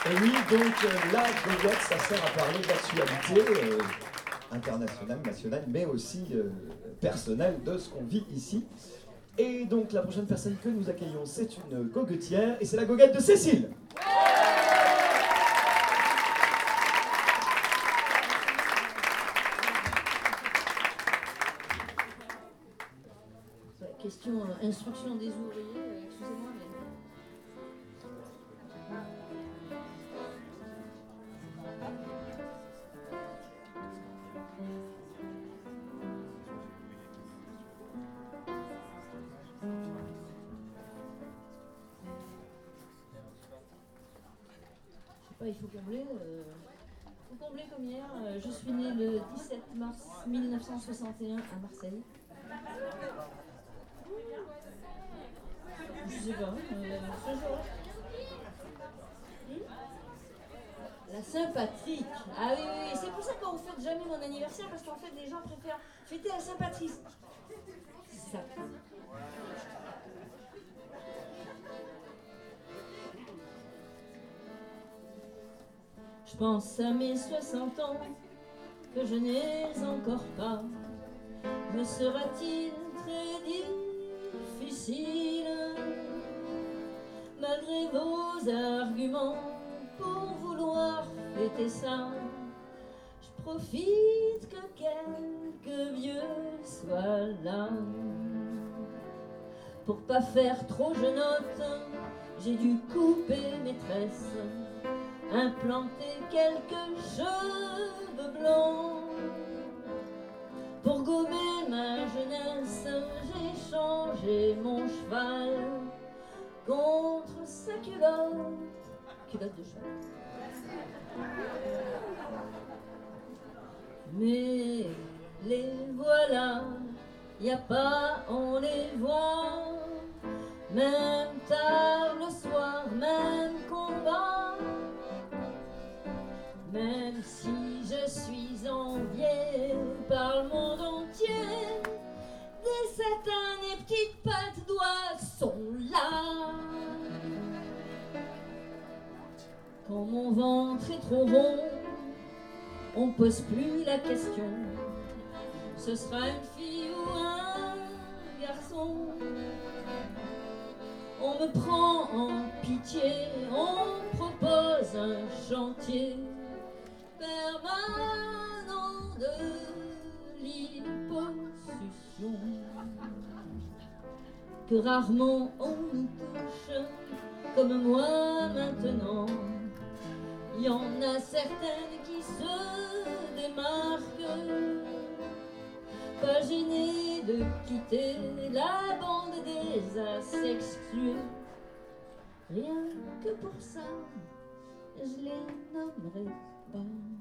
Et oui, donc la goguette, ça sert à parler d'actualité internationale, nationale, mais aussi personnelle de ce qu'on vit ici. Et donc la prochaine personne que nous accueillons, c'est une goguetière, et c'est la goguette de Cécile. Question instruction des ouvriers, excusez-moi, mais... Je sais pas, il faut combler. Faut combler comme hier. Je suis née le 17 mars 1961 à Marseille. Je sais pas, ce jour-là. La Saint-Patrick. Ah oui, oui, oui. C'est pour ça qu'on ne fête jamais mon anniversaire, parce qu'en fait, les gens préfèrent fêter la Saint-Patrick. C'est ça. Je pense à mes 60 ans, que je n'ai encore pas. Me sera-t-il très difficile, malgré vos arguments, pour vouloir fêter ça? Je profite que quelques vieux soient là. Pour pas faire trop jeunotte, j'ai dû couper mes tresses, implanter quelques cheveux blancs. Pour gommer ma jeunesse, j'ai changé mon cheval contre sa culotte de cheval. Mais les voilà, y a pas, on les voit, même tard le soir, même combat. Même si je suis enviée par le monde entier, des satins et petites pattes d'oie sont là. Quand mon ventre est trop rond, on pose plus la question. Ce sera une fille ou un garçon. On me prend en pitié, on propose un chantier permanent de liposuction, que rarement on nous touche comme moi maintenant. Il y en a certaines qui se démarquent, pas gênées de quitter la bande des asexués. Rien que pour ça, je les nommerai pas.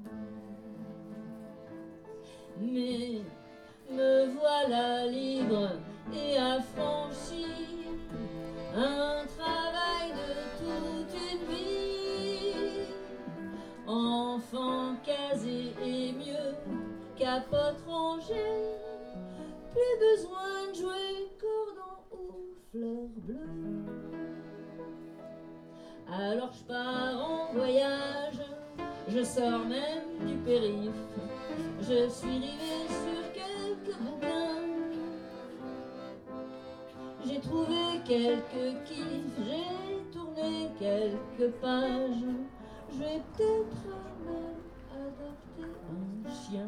Mais me voilà libre et affranchi, un travail de toute une vie. Enfant casé et mieux, capote rangée, plus besoin de jouer cordon ou fleurs bleues. Alors je pars en voyage, je sors même du périph', je suis rivée sur quelques bouquins. J'ai trouvé quelques kiffs, j'ai tourné quelques pages. Je vais peut-être même adopter un chien.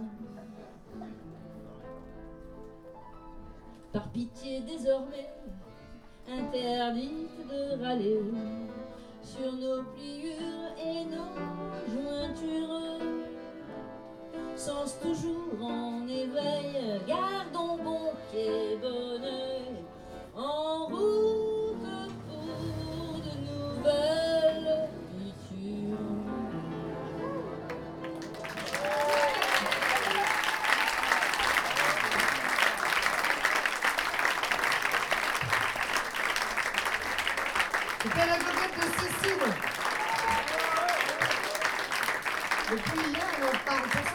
Par pitié désormais, interdite de râler sur nos pliures et nos jointures. Sens toujours en éveil, gardons bon pied, bon oeil, en route pour de nouvelles futures. C'était la goguette de Cécile. Depuis hier, on parle.